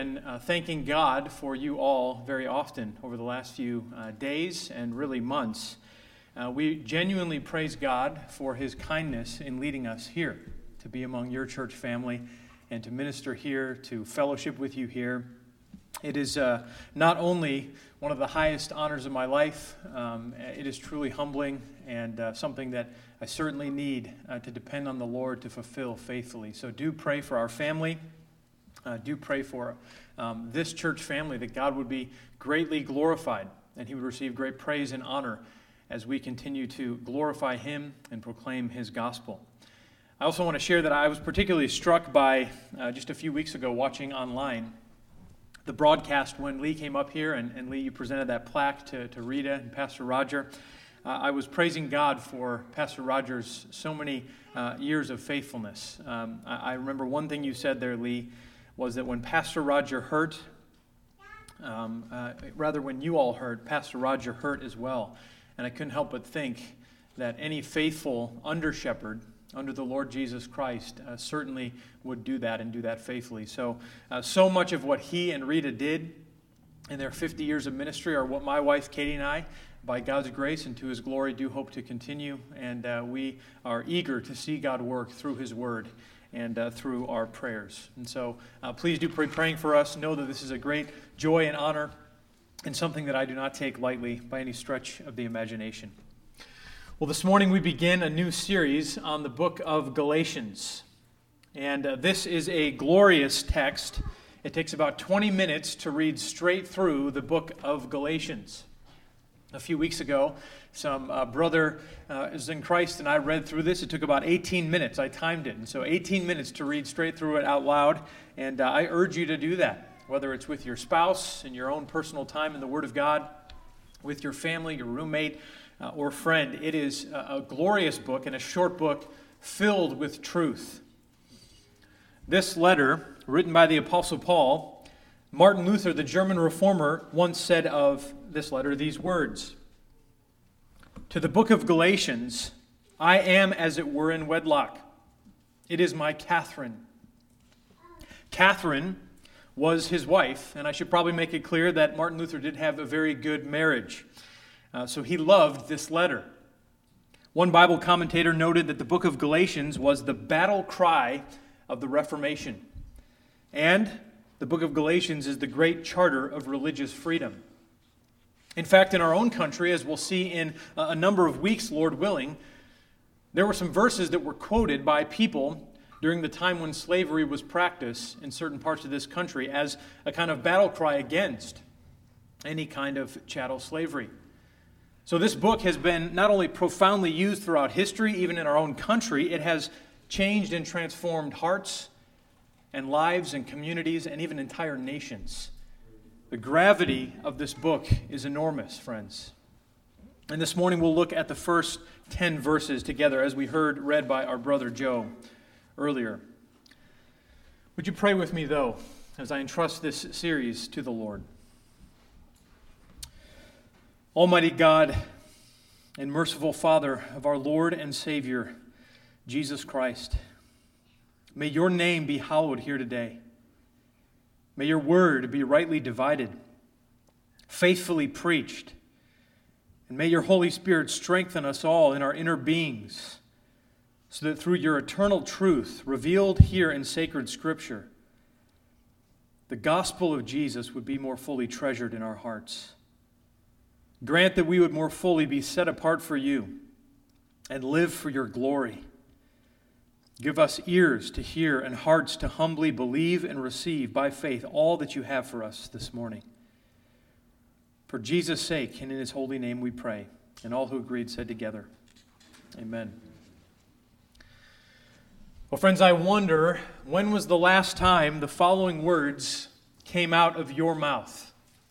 And thanking God for you all very often over the last few days and really months. We genuinely praise God for His kindness in leading us here to be among your church family and to minister here, to fellowship with you here. It is not only one of the highest honors of my life, it is truly humbling and something that I certainly need to depend on the Lord to fulfill faithfully. So do pray for our family. Do pray for this church family, that God would be greatly glorified and He would receive great praise and honor as we continue to glorify Him and proclaim His gospel. I also want to share that I was particularly struck by, just a few weeks ago, watching online the broadcast when Lee came up here, and Lee, you presented that plaque to Rita and Pastor Roger. I was praising God for Pastor Roger's so many years of faithfulness. I remember one thing you said there, Lee, was that when Pastor Roger hurt, when you all hurt, Pastor Roger hurt as well. And I couldn't help but think that any faithful under-shepherd under the Lord Jesus Christ certainly would do that and do that faithfully. So much of what he and Rita did in their 50 years of ministry are what my wife Katie and I, by God's grace and to His glory, do hope to continue. And we are eager to see God work through His Word and through our prayers. And so please do pray praying for us. Know that this is a great joy and honor and something that I do not take lightly by any stretch of the imagination. Well, this morning we begin a new series on the book of Galatians. And this is a glorious text. It takes about 20 minutes to read straight through the book of Galatians. A few weeks ago, some brother is in Christ, and I read through this. It took about 18 minutes. I timed it. And so 18 minutes to read straight through it out loud. And I urge you to do that, whether it's with your spouse, in your own personal time in the Word of God, with your family, your roommate, or friend. It is a glorious book and a short book filled with truth. This letter, written by the Apostle Paul, Martin Luther, the German reformer, once said of this letter these words: "To the book of Galatians, I am as it were in wedlock. It is my Catherine." Catherine was his wife, and I should probably make it clear that Martin Luther did have a very good marriage. So he loved this letter. One Bible commentator noted that the book of Galatians was the battle cry of the Reformation. And the book of Galatians is the great charter of religious freedom. In fact, in our own country, as we'll see in a number of weeks, Lord willing, there were some verses that were quoted by people during the time when slavery was practiced in certain parts of this country as a kind of battle cry against any kind of chattel slavery. So this book has been not only profoundly used throughout history, even in our own country, it has changed and transformed hearts and lives and communities and even entire nations. The gravity of this book is enormous, friends. And this morning we'll look at the first 10 verses together, as we heard read by our brother Joe earlier. Would you pray with me, though, as I entrust this series to the Lord? Almighty God and merciful Father of our Lord and Savior, Jesus Christ, may your name be hallowed here today. May your word be rightly divided, faithfully preached, and may your Holy Spirit strengthen us all in our inner beings, so that through your eternal truth revealed here in sacred Scripture, the gospel of Jesus would be more fully treasured in our hearts. Grant that we would more fully be set apart for you and live for your glory. Give us ears to hear and hearts to humbly believe and receive by faith all that you have for us this morning. For Jesus' sake and in His holy name we pray. And all who agreed said together, Amen. Well, friends, I wonder, when was the last time the following words came out of your mouth?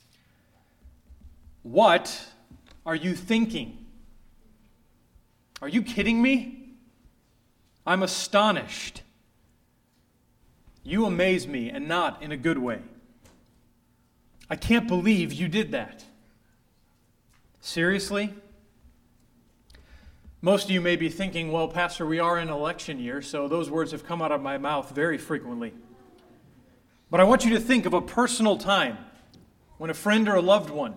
What are you thinking? Are you kidding me? I'm astonished. You amaze me, and not in a good way. I can't believe you did that. Seriously? Most of you may be thinking, well, Pastor, we are in election year, so those words have come out of my mouth very frequently. But I want you to think of a personal time when a friend or a loved one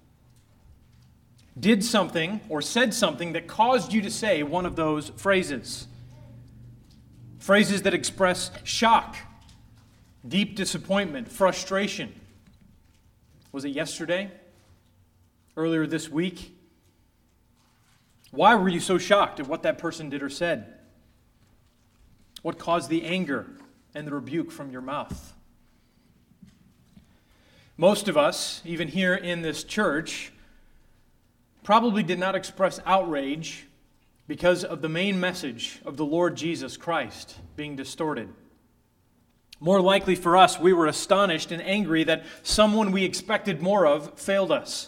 did something or said something that caused you to say one of those phrases. Phrases that express shock, deep disappointment, frustration. Was it yesterday? Earlier this week? Why were you so shocked at what that person did or said? What caused the anger and the rebuke from your mouth? Most of us, even here in this church, probably did not express outrage because of the main message of the Lord Jesus Christ being distorted. More likely for us, we were astonished and angry that someone we expected more of failed us.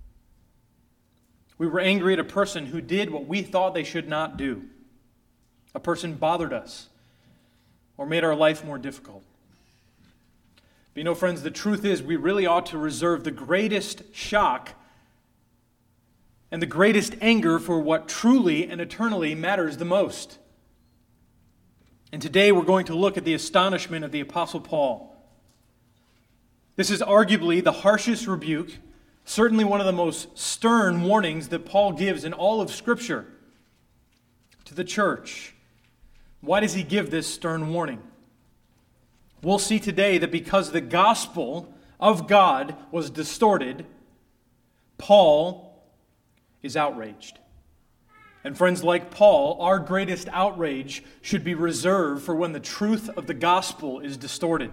We were angry at a person who did what we thought they should not do. A person bothered us or made our life more difficult. But you know, friends, the truth is we really ought to reserve the greatest shock and the greatest anger for what truly and eternally matters the most. And today we're going to look at the astonishment of the Apostle Paul. This is arguably the harshest rebuke, certainly one of the most stern warnings that Paul gives in all of Scripture to the church. Why does he give this stern warning? We'll see today that because the gospel of God was distorted, Paul is outraged. And friends, like Paul, our greatest outrage should be reserved for when the truth of the gospel is distorted.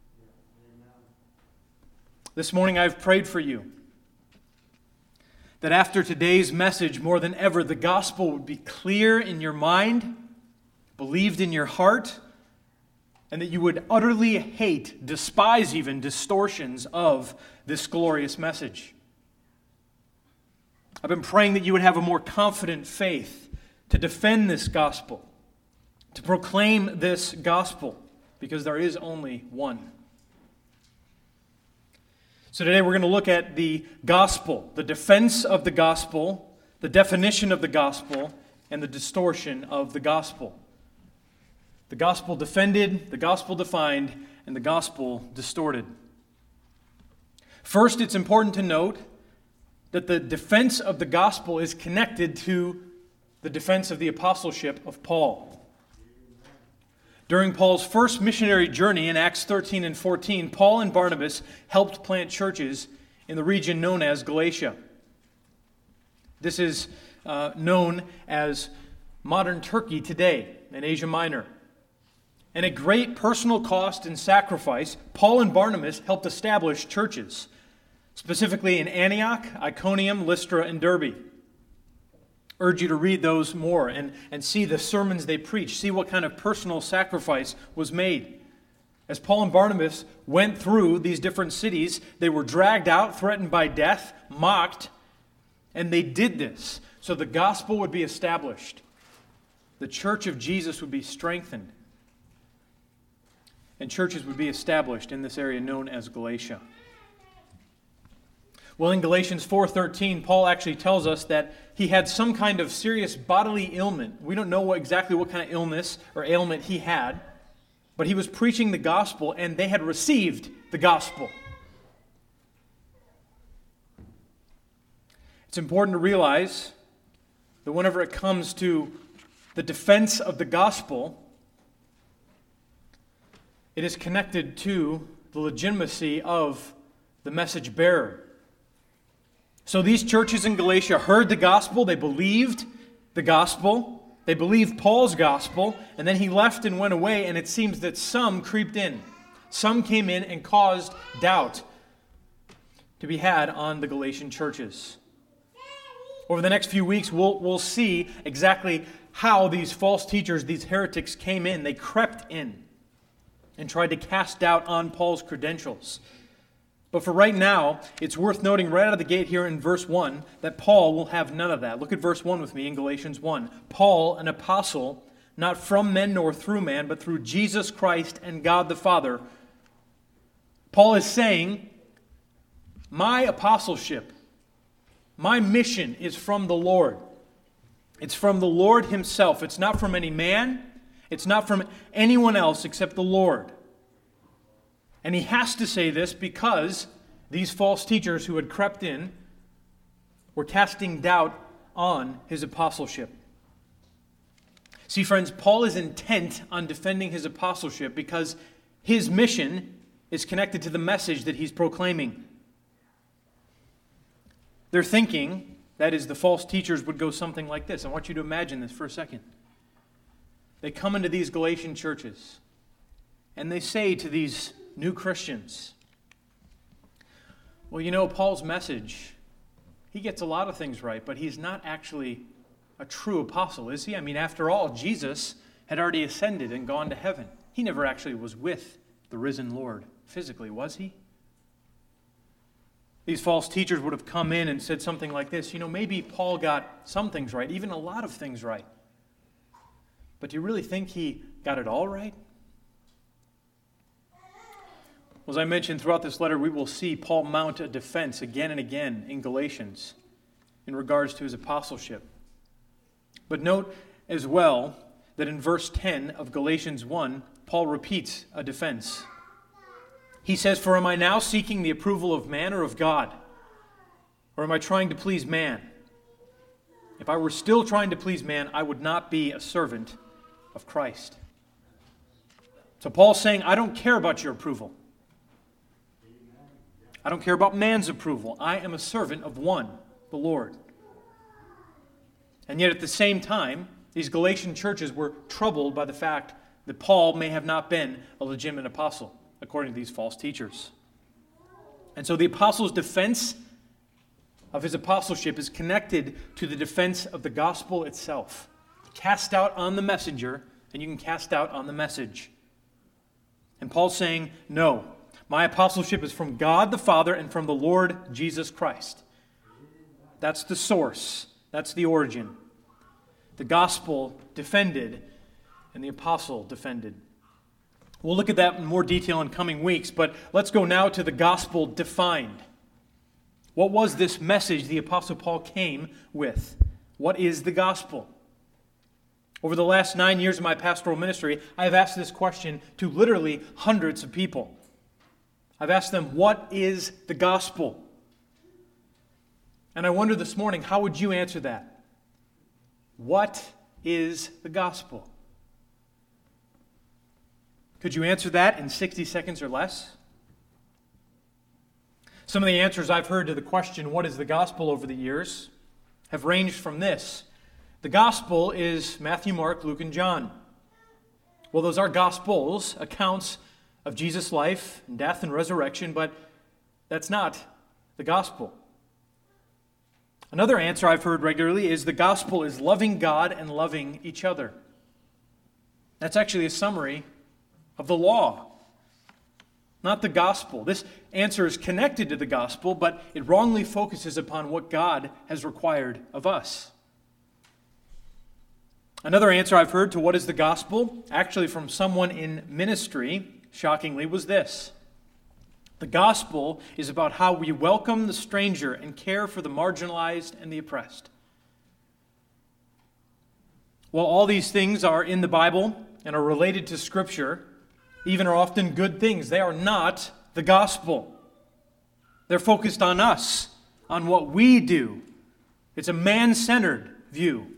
This morning I've prayed for you that after today's message, more than ever, the gospel would be clear in your mind, believed in your heart, and that you would utterly hate, despise even, distortions of this glorious message. I've been praying that you would have a more confident faith to defend this gospel, to proclaim this gospel, because there is only one. So today we're going to look at the gospel, the defense of the gospel, the definition of the gospel, and the distortion of the gospel. The gospel defended, the gospel defined, and the gospel distorted. First, it's important to note that the defense of the gospel is connected to the defense of the apostleship of Paul. During Paul's first missionary journey in Acts 13 and 14, Paul and Barnabas helped plant churches in the region known as Galatia. This is known as modern Turkey today in Asia Minor. And at great personal cost and sacrifice, Paul and Barnabas helped establish churches, specifically in Antioch, Iconium, Lystra, and Derbe. Urge you to read those more and see the sermons they preach. See what kind of personal sacrifice was made. As Paul and Barnabas went through these different cities, they were dragged out, threatened by death, mocked, and they did this so the gospel would be established. The church of Jesus would be strengthened, and churches would be established in this area known as Galatia. Well, in Galatians 4:13, Paul actually tells us that he had some kind of serious bodily ailment. We don't know exactly what kind of illness or ailment he had, but he was preaching the gospel, and they had received the gospel. It's important to realize that whenever it comes to the defense of the gospel, it is connected to the legitimacy of the message bearer. So these churches in Galatia heard the gospel, they believed the gospel, they believed Paul's gospel, and then he left and went away, and it seems that some creeped in. Some came in and caused doubt to be had on the Galatian churches. Over the next few weeks, we'll see exactly how these false teachers, these heretics came in. They crept in and tried to cast doubt on Paul's credentials. But for right now, it's worth noting right out of the gate here in verse 1 that Paul will have none of that. Look at verse 1 with me in Galatians 1. Paul, an apostle, not from men nor through man, but through Jesus Christ and God the Father. Paul is saying, my apostleship, my mission is from the Lord. It's from the Lord himself. It's not from any man. It's not from anyone else except the Lord. And he has to say this because these false teachers who had crept in were casting doubt on his apostleship. See, friends, Paul is intent on defending his apostleship because his mission is connected to the message that he's proclaiming. They're thinking, that is, the false teachers would go something like this. I want you to imagine this for a second. They come into these Galatian churches and they say to these new Christians, well, you know, Paul's message, he gets a lot of things right, but he's not actually a true apostle, is he? I mean, after all, Jesus had already ascended and gone to heaven. He never actually was with the risen Lord physically, was he? These false teachers would have come in and said something like this, you know, maybe Paul got some things right, even a lot of things right. But do you really think he got it all right? Well, as I mentioned throughout this letter, we will see Paul mount a defense again and again in Galatians in regards to his apostleship. But note as well that in verse 10 of Galatians 1, Paul repeats a defense. He says, "For am I now seeking the approval of man or of God? Or am I trying to please man? If I were still trying to please man, I would not be a servant of Christ." So Paul's saying, I don't care about your approval. I don't care about man's approval. I am a servant of one, the Lord. And yet at the same time, these Galatian churches were troubled by the fact that Paul may have not been a legitimate apostle, according to these false teachers. And so the apostle's defense of his apostleship is connected to the defense of the gospel itself. Cast out on the messenger, and you can cast out on the message. And Paul's saying, no, my apostleship is from God the Father and from the Lord Jesus Christ. That's the source. That's the origin. The gospel defended and the apostle defended. We'll look at that in more detail in coming weeks, but let's go now to the gospel defined. What was this message the apostle Paul came with? What is the gospel? Over the last 9 years of my pastoral ministry, I have asked this question to literally hundreds of people. I've asked them, what is the gospel? And I wonder this morning, how would you answer that? What is the gospel? Could you answer that in 60 seconds or less? Some of the answers I've heard to the question, what is the gospel, over the years have ranged from this. The gospel is Matthew, Mark, Luke, and John. Well, those are gospels, accounts of Jesus' life, and death, and resurrection, but that's not the gospel. Another answer I've heard regularly is the gospel is loving God and loving each other. That's actually a summary of the law, not the gospel. This answer is connected to the gospel, but it wrongly focuses upon what God has required of us. Another answer I've heard to what is the gospel, actually from someone in ministry, shockingly, was this. The gospel is about how we welcome the stranger and care for the marginalized and the oppressed. While all these things are in the Bible and are related to Scripture, even are often good things, they are not the gospel. They're focused on us, on what we do. It's a man-centered view.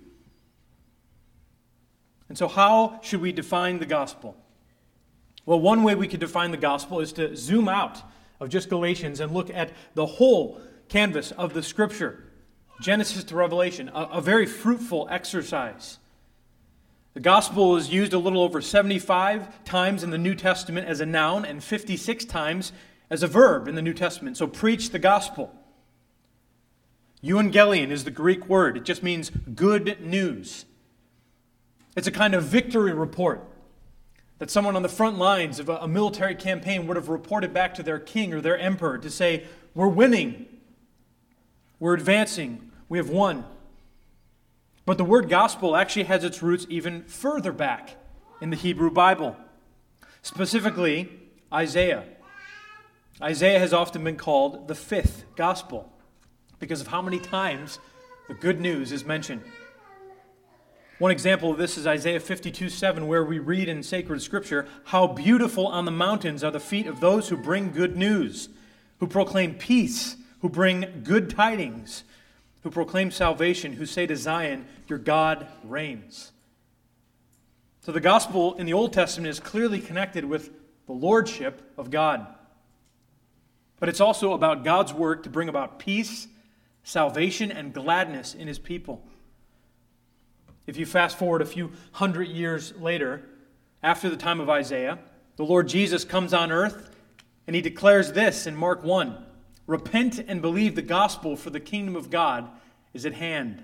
And so how should we define the gospel? Well, one way we could define the gospel is to zoom out of just Galatians and look at the whole canvas of the Scripture, Genesis to Revelation, a very fruitful exercise. The gospel is used a little over 75 times in the New Testament as a noun and 56 times as a verb in the New Testament. So preach the gospel. Euangelion is the Greek word. It just means good news. It's a kind of victory report that someone on the front lines of a military campaign would have reported back to their king or their emperor to say, we're winning, we're advancing, we have won. But the word gospel actually has its roots even further back in the Hebrew Bible, specifically Isaiah. Isaiah has often been called the fifth gospel because of how many times the good news is mentioned. One example of this is Isaiah 52:7, where we read in sacred scripture, "How beautiful on the mountains are the feet of those who bring good news, who proclaim peace, who bring good tidings, who proclaim salvation, who say to Zion, your God reigns." So the gospel in the Old Testament is clearly connected with the lordship of God. But it's also about God's work to bring about peace, salvation, and gladness in his people. If you fast forward a few hundred years later, after the time of Isaiah, the Lord Jesus comes on earth and he declares this in Mark 1, "Repent and believe the gospel, for the kingdom of God is at hand."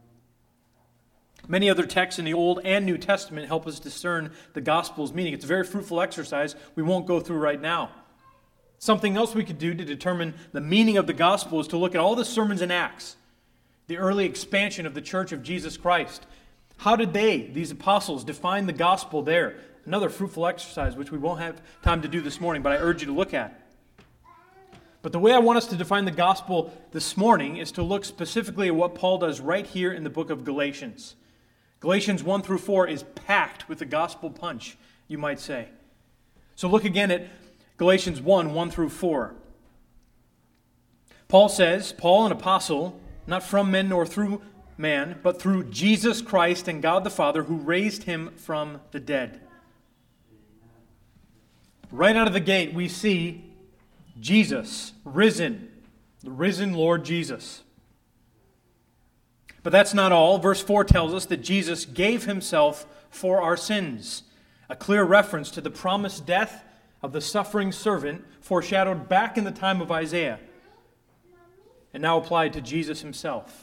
Many other texts in the Old and New Testament help us discern the gospel's meaning. It's a very fruitful exercise we won't go through right now. Something else we could do to determine the meaning of the gospel is to look at all the sermons in Acts, the early expansion of the church of Jesus Christ. How did these apostles, define the gospel there? Another fruitful exercise which we won't have time to do this morning, but I urge you to look at. But the way I want us to define the gospel this morning is to look specifically at what Paul does right here in the book of Galatians. Galatians 1 through 4 is packed with the gospel punch, you might say. So look again at Galatians 1 through 4. Paul says, "Paul, an apostle, not from men nor through man, but through Jesus Christ and God the Father, who raised him from the dead." Right out of the gate, we see Jesus, risen, the risen Lord Jesus. But that's not all. Verse 4 tells us that Jesus gave himself for our sins, a clear reference to the promised death of the suffering servant foreshadowed back in the time of Isaiah, and now applied to Jesus himself.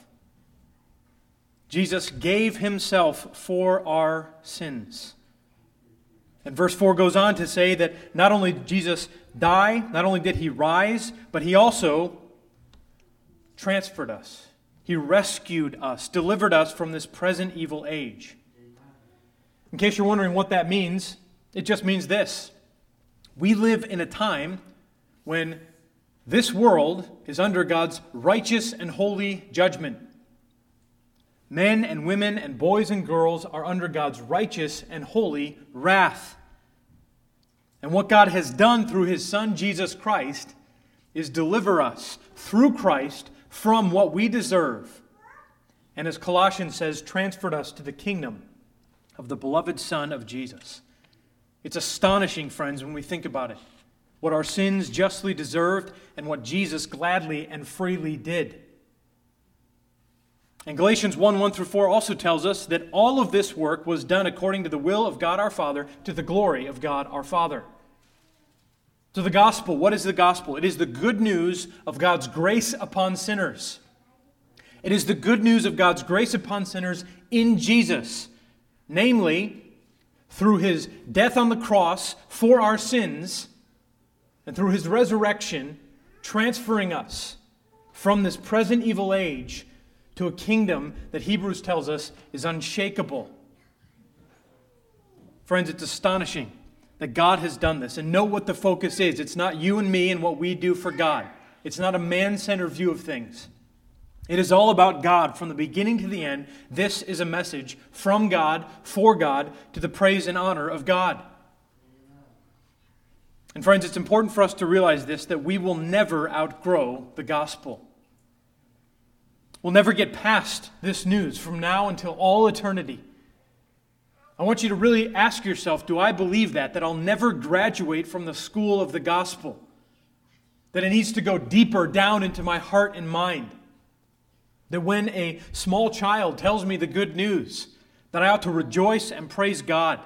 Jesus gave himself for our sins. And verse 4 goes on to say that not only did Jesus die, not only did he rise, but he also transferred us. He rescued us, delivered us from this present evil age. In case you're wondering what that means, it just means this. We live in a time when this world is under God's righteous and holy judgment. Men and women and boys and girls are under God's righteous and holy wrath. And what God has done through his Son, Jesus Christ, is deliver us through Christ from what we deserve. And as Colossians says, transferred us to the kingdom of the beloved Son of Jesus. It's astonishing, friends, when we think about it. What our sins justly deserved and what Jesus gladly and freely did. And Galatians 1 through 4 also tells us that all of this work was done according to the will of God our Father, to the glory of God our Father. So the gospel, what is the gospel? It is the good news of God's grace upon sinners. It is the good news of God's grace upon sinners in Jesus. Namely, through his death on the cross for our sins, and through his resurrection, transferring us from this present evil age to a kingdom that Hebrews tells us is unshakable. Friends, it's astonishing that God has done this. And note what the focus is. It's not you and me and what we do for God. It's not a man-centered view of things. It is all about God from the beginning to the end. This is a message from God, for God, to the praise and honor of God. And friends, it's important for us to realize this, that we will never outgrow the gospel. We'll never get past this news from now until all eternity. I want you to really ask yourself, do I believe that I'll never graduate from the school of the gospel? That it needs to go deeper down into my heart and mind? That when a small child tells me the good news, that I ought to rejoice and praise God?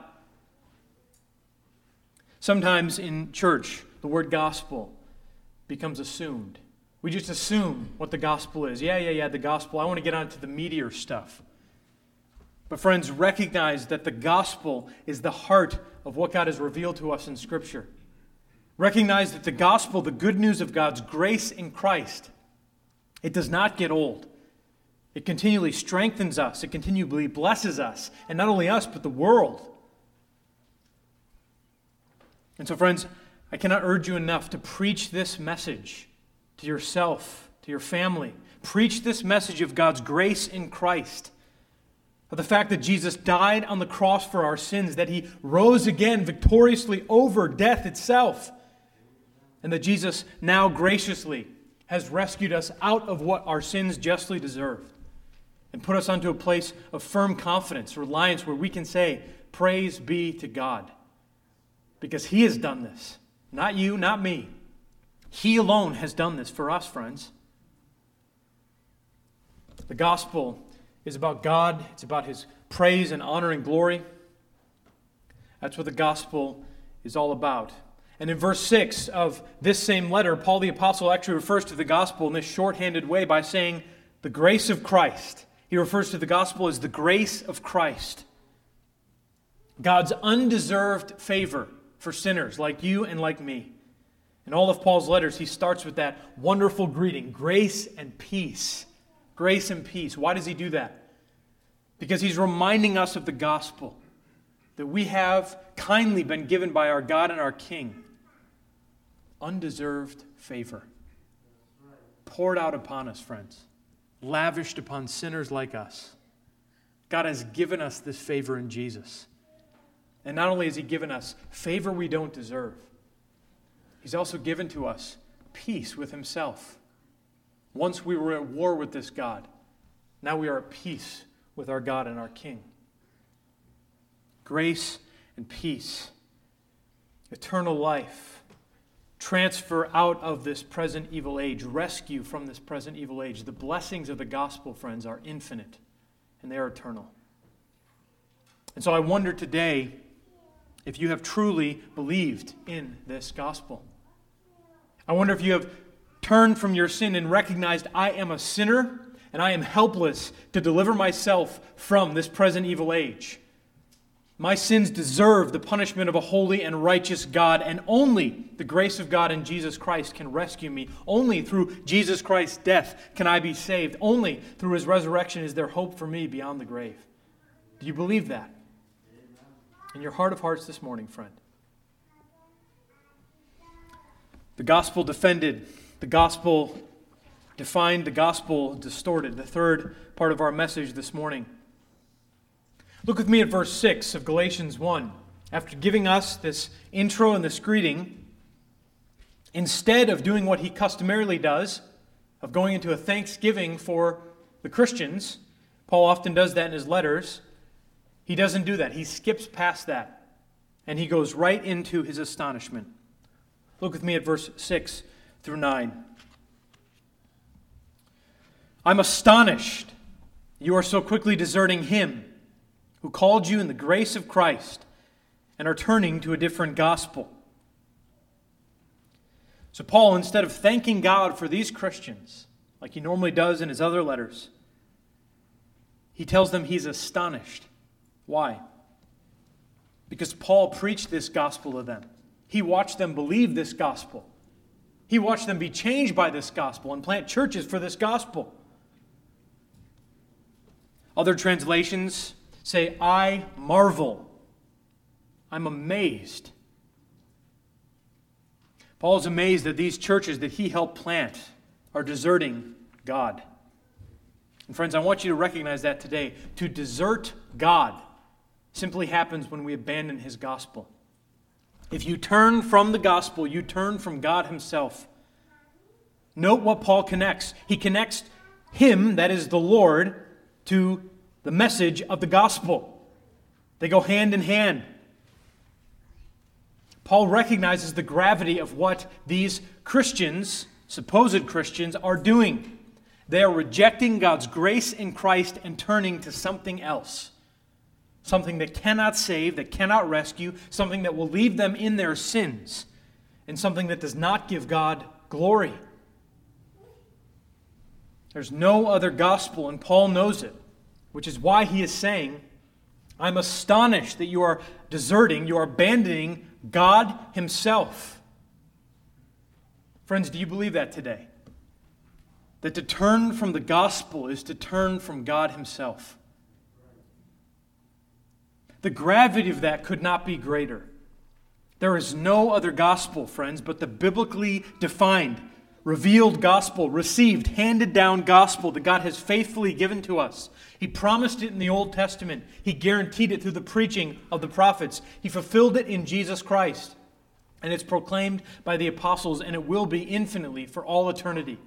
Sometimes in church, the word gospel becomes assumed. We just assume what the gospel is. Yeah, the gospel. I want to get on to the meatier stuff. But friends, recognize that the gospel is the heart of what God has revealed to us in Scripture. Recognize that the gospel, the good news of God's grace in Christ, it does not get old. It continually strengthens us. It continually blesses us. And not only us, but the world. And so, friends, I cannot urge you enough to preach this message to yourself, to your family. Preach this message of God's grace in Christ. of the fact that Jesus died on the cross for our sins, that He rose again victoriously over death itself, and that Jesus now graciously has rescued us out of what our sins justly deserve and put us onto a place of firm confidence, reliance, where we can say, praise be to God. Because He has done this. Not you, not me. He alone has done this for us, friends. The gospel is about God. It's about His praise and honor and glory. That's what the gospel is all about. And in verse 6 of this same letter, Paul the Apostle actually refers to the gospel in this shorthanded way by saying, the grace of Christ. He refers to the gospel as the grace of Christ. God's undeserved favor for sinners like you and like me. In all of Paul's letters, he starts with that wonderful greeting, grace and peace. Grace and peace. Why does he do that? Because he's reminding us of the gospel, that we have kindly been given by our God and our King undeserved favor, poured out upon us, friends, lavished upon sinners like us. God has given us this favor in Jesus. And not only has He given us favor we don't deserve, He's also given to us peace with Himself. Once we were at war with this God, now we are at peace with our God and our King. Grace and peace, eternal life, transfer out of this present evil age, rescue from this present evil age. The blessings of the gospel, friends, are infinite, and they are eternal. And so I wonder today if you have truly believed in this gospel. I wonder if you have turned from your sin and recognized, I am a sinner and I am helpless to deliver myself from this present evil age. My sins deserve the punishment of a holy and righteous God, and only the grace of God in Jesus Christ can rescue me. Only through Jesus Christ's death can I be saved. Only through His resurrection is there hope for me beyond the grave. Do you believe that? In your heart of hearts this morning, friend. The gospel defended, the gospel defined, the gospel distorted. The third part of our message this morning. Look with me at verse 6 of Galatians 1. After giving us this intro and this greeting, instead of doing what he customarily does, of going into a thanksgiving for the Christians, Paul often does that in his letters, he doesn't do that. He skips past that, and he goes right into his astonishment. Look with me at verse 6 through 9. I'm astonished you are so quickly deserting Him who called you in the grace of Christ and are turning to a different gospel. So Paul, instead of thanking God for these Christians, like he normally does in his other letters, he tells them he's astonished. Why? Because Paul preached this gospel to them. He watched them believe this gospel. He watched them be changed by this gospel and plant churches for this gospel. Other translations say, I marvel. I'm amazed. Paul's amazed that these churches that he helped plant are deserting God. And friends, I want you to recognize that today. To desert God simply happens when we abandon His gospel. If you turn from the gospel, you turn from God Himself. Note what Paul connects. He connects Him, that is the Lord, to the message of the gospel. They go hand in hand. Paul recognizes the gravity of what these Christians, supposed Christians, are doing. They are rejecting God's grace in Christ and turning to something else. Something that cannot save, that cannot rescue, something that will leave them in their sins, and something that does not give God glory. There's no other gospel, and Paul knows it, which is why he is saying, I'm astonished that you are deserting, you are abandoning God Himself. Friends, do you believe that today? That to turn from the gospel is to turn from God Himself. The gravity of that could not be greater. There is no other gospel, friends, but the biblically defined, revealed gospel, received, handed down gospel that God has faithfully given to us. He promised it in the Old Testament. He guaranteed it through the preaching of the prophets. He fulfilled it in Jesus Christ. And it's proclaimed by the apostles, and it will be infinitely for all eternity.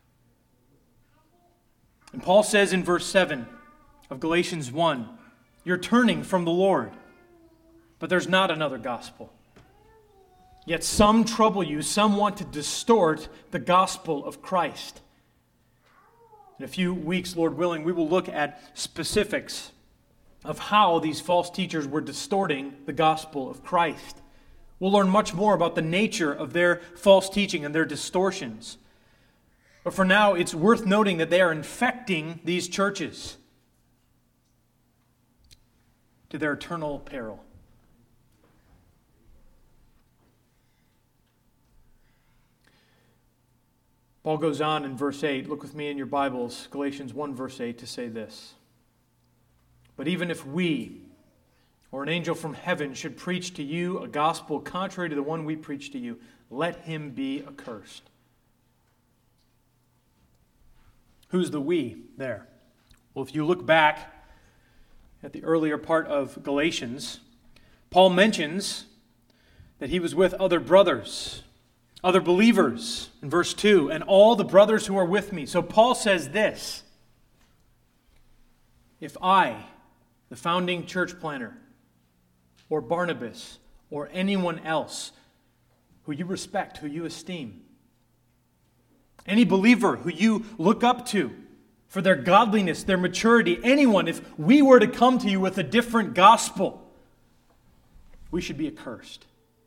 And Paul says in verse 7 of Galatians 1, you're turning from the Lord, but there's not another gospel. Yet some trouble you, some want to distort the gospel of Christ. In a few weeks, Lord willing, we will look at specifics of how these false teachers were distorting the gospel of Christ. We'll learn much more about the nature of their false teaching and their distortions. But for now, it's worth noting that they are infecting these churches to their eternal peril. Paul goes on in verse 8, look with me in your Bibles, Galatians 1 verse 8, to say this. But even if we, or an angel from heaven, should preach to you a gospel contrary to the one we preach to you, let him be accursed. Who's the we there? Well, if you look back at the earlier part of Galatians, Paul mentions that he was with other brothers, other believers, in verse 2, and all the brothers who are with me. So Paul says this, if I, the founding church planner, or Barnabas, or anyone else who you respect, who you esteem, any believer who you look up to for their godliness, their maturity, anyone, if we were to come to you with a different gospel, we should be accursed.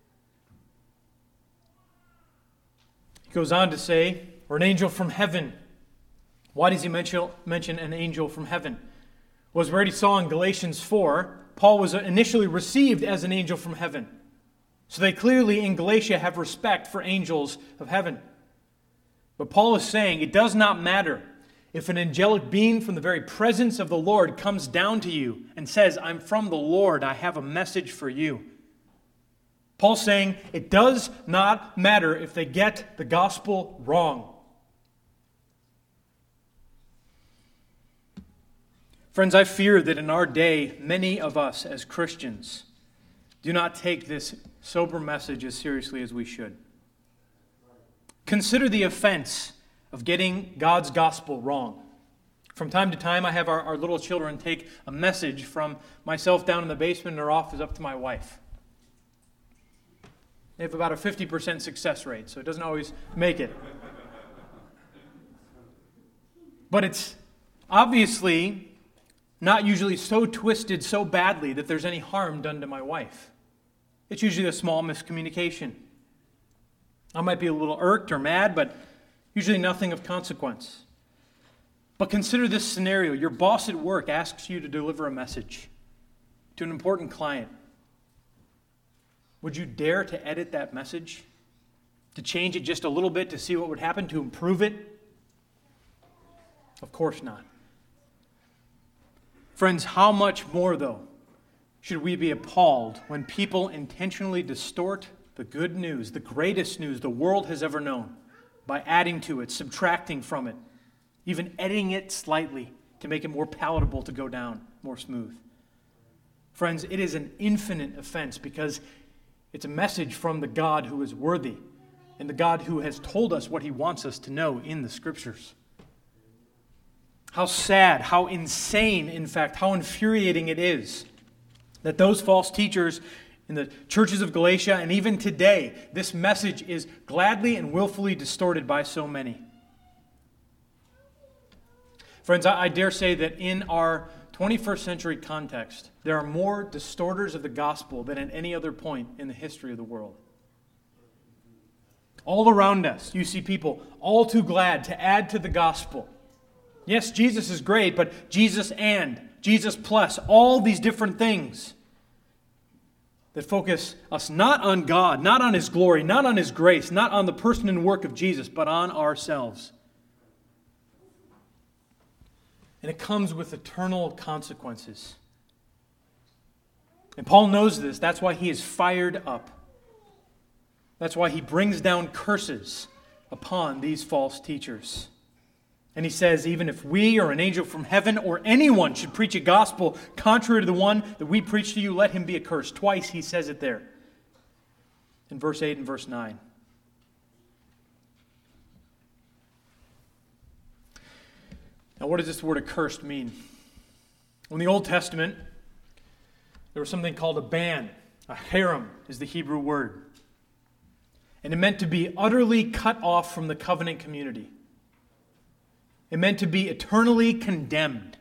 He goes on to say, or an angel from heaven. Why does he mention an angel from heaven? Well, as we already saw in Galatians 4, Paul was initially received as an angel from heaven. So they clearly in Galatia have respect for angels of heaven. But Paul is saying it does not matter if an angelic being from the very presence of the Lord comes down to you and says, I'm from the Lord, I have a message for you. Paul's saying it does not matter if they get the gospel wrong. Friends, I fear that in our day, many of us as Christians do not take this sober message as seriously as we should. Consider the offense of getting God's gospel wrong. From time to time, I have our little children take a message from myself down in the basement in our office up to my wife. They have about a 50% success rate, so it doesn't always make it. But it's obviously not usually so twisted so badly that there's any harm done to my wife. It's usually a small miscommunication. I might be a little irked or mad, but usually nothing of consequence. But consider this scenario. Your boss at work asks you to deliver a message to an important client. Would you dare to edit that message? To change it just a little bit to see what would happen, to improve it? Of course not. Friends, how much more, though, should we be appalled when people intentionally distort the good news, the greatest news the world has ever known, by adding to it, subtracting from it, even editing it slightly to make it more palatable to go down, more smooth. Friends, it is an infinite offense because it's a message from the God who is worthy and the God who has told us what he wants us to know in the Scriptures. How sad, how insane, in fact, how infuriating it is that those false teachers in the churches of Galatia and even today, this message is gladly and willfully distorted by so many. Friends, I dare say that in our 21st century context, there are more distorters of the gospel than at any other point in the history of the world. All around us, you see people all too glad to add to the gospel. Yes, Jesus is great, but Jesus and, Jesus plus, all these different things that focus us not on God, not on His glory, not on His grace, not on the person and work of Jesus, but on ourselves. And it comes with eternal consequences. And Paul knows this. That's why he is fired up. That's why he brings down curses upon these false teachers. And he says, even if we or an angel from heaven or anyone should preach a gospel contrary to the one that we preach to you, let him be accursed. Twice he says it there, in verse 8 and verse 9. Now, what does this word accursed mean? In the Old Testament, there was something called a ban. A herem is the Hebrew word. And it meant to be utterly cut off from the covenant community. It meant to be eternally condemned.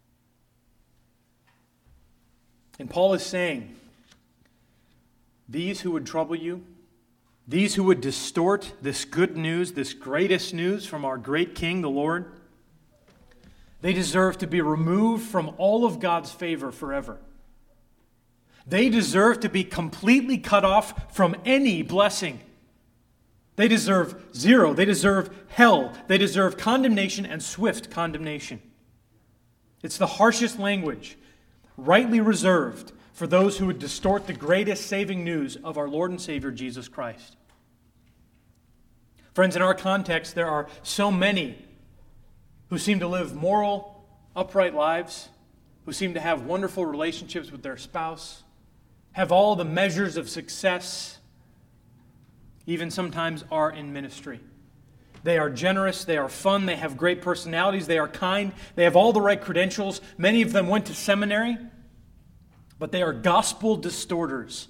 And Paul is saying, these who would trouble you, these who would distort this good news, this greatest news from our great King, the Lord, they deserve to be removed from all of God's favor forever. They deserve to be completely cut off from any blessing. They deserve zero. They deserve hell. They deserve condemnation and swift condemnation. It's the harshest language, rightly reserved for those who would distort the greatest saving news of our Lord and Savior, Jesus Christ. Friends, in our context, there are so many who seem to live moral, upright lives, who seem to have wonderful relationships with their spouse, have all the measures of success, even sometimes are in ministry. They are generous, they are fun, they have great personalities, they are kind, they have all the right credentials. Many of them went to seminary, but they are gospel distorters.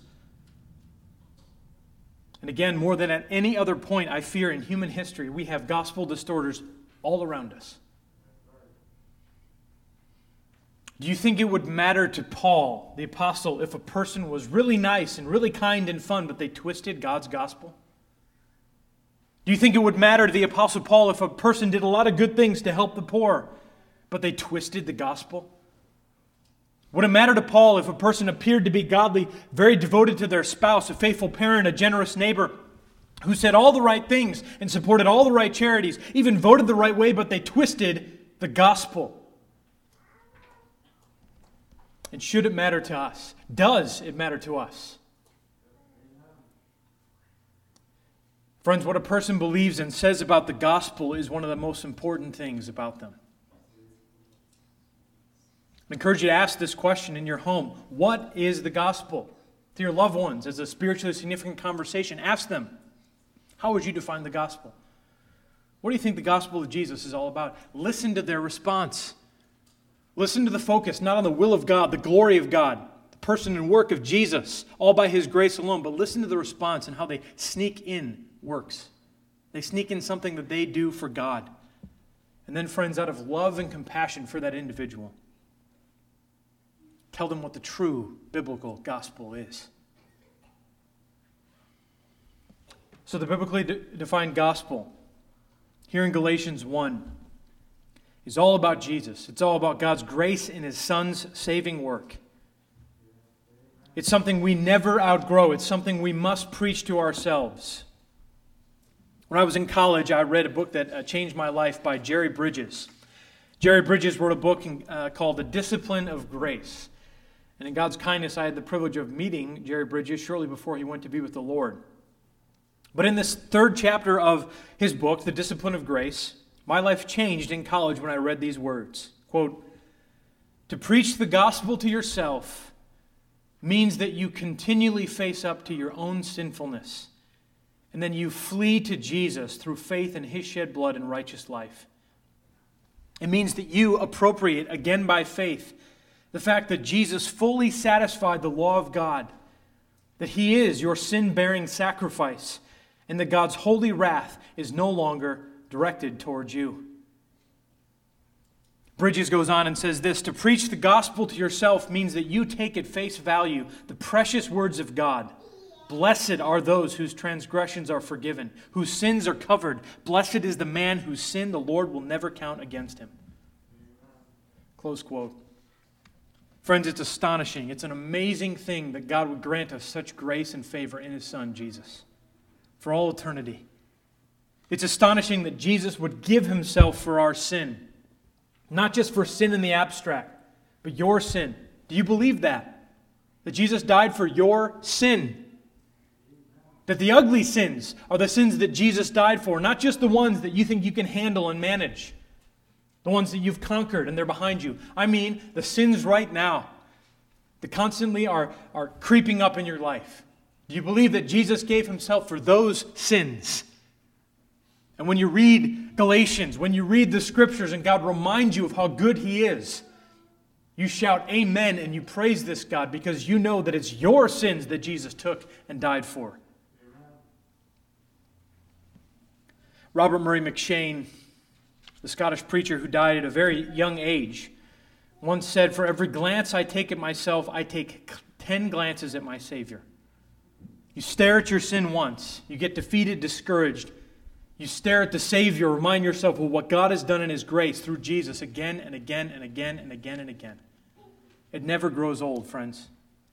And again, more than at any other point, I fear, in human history, we have gospel distorters all around us. Do you think it would matter to Paul, the apostle, if a person was really nice and really kind and fun, but they twisted God's gospel? Do you think it would matter to the apostle Paul if a person did a lot of good things to help the poor, but they twisted the gospel? Would it matter to Paul if a person appeared to be godly, very devoted to their spouse, a faithful parent, a generous neighbor, who said all the right things and supported all the right charities, even voted the right way, but they twisted the gospel? And should it matter to us? Does it matter to us? Friends, what a person believes and says about the gospel is one of the most important things about them. I encourage you to ask this question in your home. What is the gospel? To your loved ones, as a spiritually significant conversation, ask them, how would you define the gospel? What do you think the gospel of Jesus is all about? Listen to their response. Listen to the focus, not on the will of God, the glory of God, the person and work of Jesus, all by His grace alone, but listen to the response and how they sneak in works. They sneak in something that they do for God. And then, friends, out of love and compassion for that individual, tell them what the true biblical gospel is. So the biblically defined gospel, here in Galatians 1, is all about Jesus. It's all about God's grace in His Son's saving work. It's something we never outgrow. It's something we must preach to ourselves. When I was in college, I read a book that changed my life by Jerry Bridges. Jerry Bridges wrote a book called The Discipline of Grace. And in God's kindness, I had the privilege of meeting Jerry Bridges shortly before he went to be with the Lord. But in this third chapter of his book, The Discipline of Grace, my life changed in college when I read these words. Quote, "To preach the gospel to yourself means that you continually face up to your own sinfulness, and then you flee to Jesus through faith in His shed blood and righteous life. It means that you appropriate, again by faith, the fact that Jesus fully satisfied the law of God, that He is your sin-bearing sacrifice, and that God's holy wrath is no longer directed towards you." Bridges goes on and says this: "To preach the gospel to yourself means that you take at face value the precious words of God. Blessed are those whose transgressions are forgiven, whose sins are covered. Blessed is the man whose sin the Lord will never count against him." Close quote. Friends, it's astonishing. It's an amazing thing that God would grant us such grace and favor in His Son, Jesus, for all eternity. It's astonishing that Jesus would give Himself for our sin. Not just for sin in the abstract, but your sin. Do you believe that? That Jesus died for your sin? That the ugly sins are the sins that Jesus died for, not just the ones that you think you can handle and manage, the ones that you've conquered and they're behind you. I mean the sins right now that constantly are creeping up in your life. Do you believe that Jesus gave himself for those sins? And when you read Galatians, when you read the Scriptures and God reminds you of how good he is, you shout amen and you praise this God because you know that it's your sins that Jesus took and died for. Robert Murray McCheyne, the Scottish preacher who died at a very young age, once said, "For every glance I take at myself, I take 10 glances at my Savior." You stare at your sin once, you get defeated, discouraged. You stare at the Savior, remind yourself of what God has done in his grace through Jesus again and again and again and again and again. It never grows old, friends.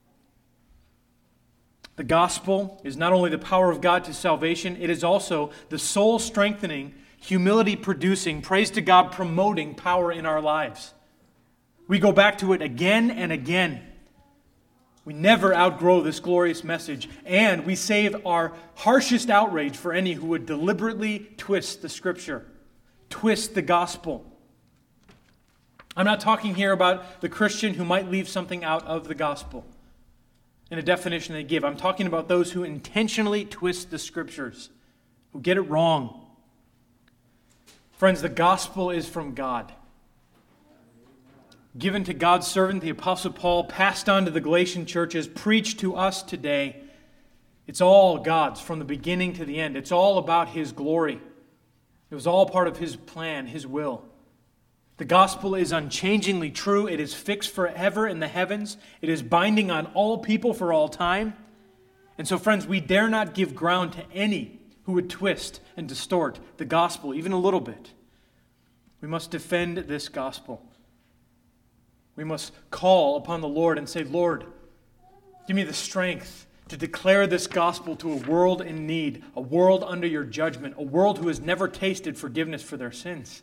The gospel is not only the power of God to salvation, it is also the soul-strengthening, humility-producing, praise to God promoting power in our lives. We go back to it again and again. We never outgrow this glorious message, and we save our harshest outrage for any who would deliberately twist the Scripture, twist the gospel. I'm not talking here about the Christian who might leave something out of the gospel in a definition they give. I'm talking about those who intentionally twist the Scriptures, who get it wrong. Friends, the gospel is from God. Given to God's servant, the Apostle Paul, passed on to the Galatian churches, preached to us today. It's all God's from the beginning to the end. It's all about his glory. It was all part of his plan, his will. The gospel is unchangingly true. It is fixed forever in the heavens. It is binding on all people for all time. And so, friends, we dare not give ground to any who would twist and distort the gospel even a little bit. We must defend this gospel. We must call upon the Lord and say, "Lord, give me the strength to declare this gospel to a world in need, a world under your judgment, a world who has never tasted forgiveness for their sins."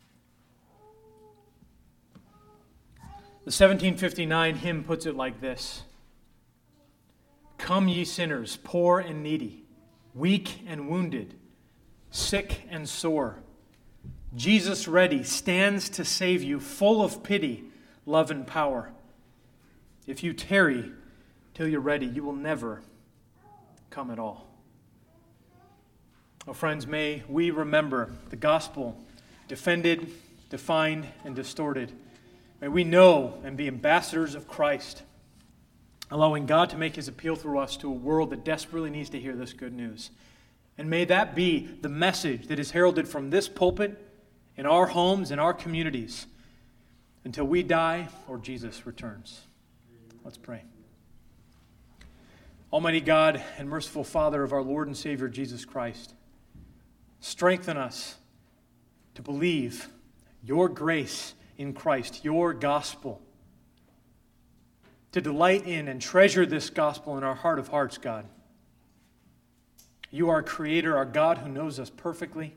The 1759 hymn puts it like this: "Come ye sinners, poor and needy, weak and wounded, sick and sore. Jesus ready stands to save you, full of pity, love and power. If you tarry till you're ready, you will never come at all." Oh, friends, may we remember the gospel defended, defined, and distorted. May we know and be ambassadors of Christ, allowing God to make his appeal through us to a world that desperately needs to hear this good news. And may that be the message that is heralded from this pulpit, in our homes, in our communities, until we die or Jesus returns. Let's pray. Almighty God and merciful Father of our Lord and Savior Jesus Christ, strengthen us to believe your grace in Christ, your gospel, to delight in and treasure this gospel in our heart of hearts, God. You are our Creator, our God who knows us perfectly,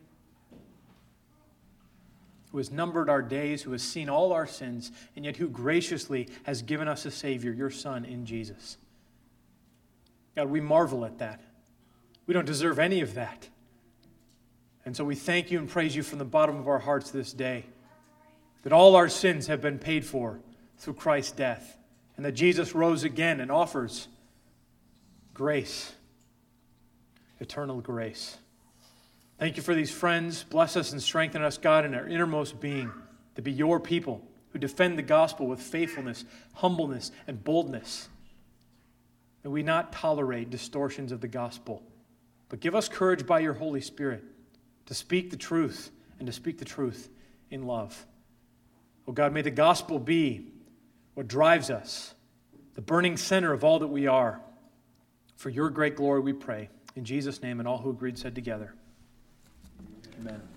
who has numbered our days, who has seen all our sins, and yet who graciously has given us a Savior, your Son, in Jesus. God, we marvel at that. We don't deserve any of that. And so we thank you and praise you from the bottom of our hearts this day, that all our sins have been paid for through Christ's death, and that Jesus rose again and offers grace, eternal grace. Thank you for these friends. Bless us and strengthen us, God, in our innermost being, to be your people who defend the gospel with faithfulness, humbleness, and boldness. May we not tolerate distortions of the gospel, but give us courage by your Holy Spirit to speak the truth and to speak the truth in love. Oh God, may the gospel be what drives us, the burning center of all that we are. For your great glory we pray. In Jesus' name, and all who agreed said together, amen.